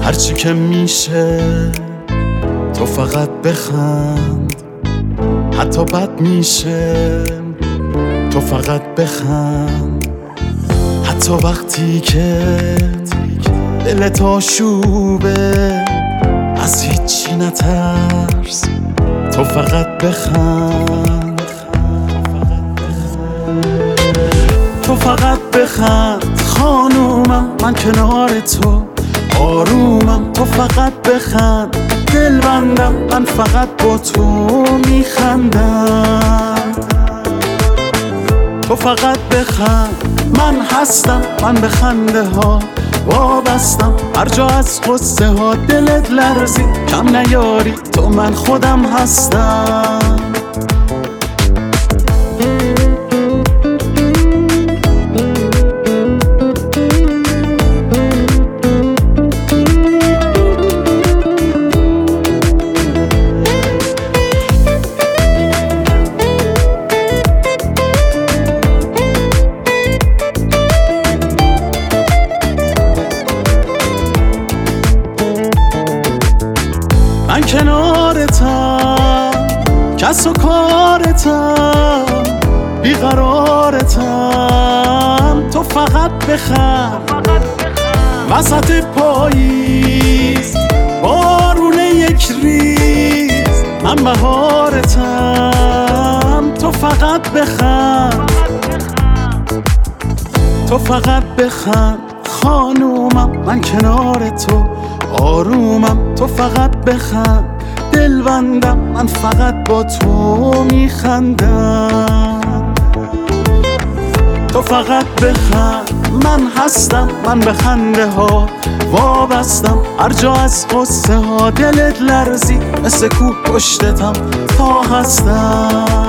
هرچی که میشه تو فقط بخند، حتی بد میشه تو فقط بخند، حتی وقتی که دلت آشوبه از هیچی نترس تو فقط بخند، تو فقط بخند خانومم، من کنار تو آرومم، تو فقط بخند دلبندم، من فقط با تو میخندم، تو فقط بخند من هستم، من به خنده ها وابستم، هر جا از قصه ها دلت لرزی کم نیاری تو من خودم هستم. من کنارتم، کس و کارتم، بیقرارتم، تو فقط بخند وسط پاییز بارون یک ریز، من بهارتم، تو فقط بخند، تو فقط بخند خانومم، من کنار تو آرومم، تو فقط بخند دلبندم، من فقط با تو میخندم، تو فقط بخند من هستم، من به خنده ها وابستم، هر جا از قصه ها دلت لرزی مثل کوه پشتتم تا هستم.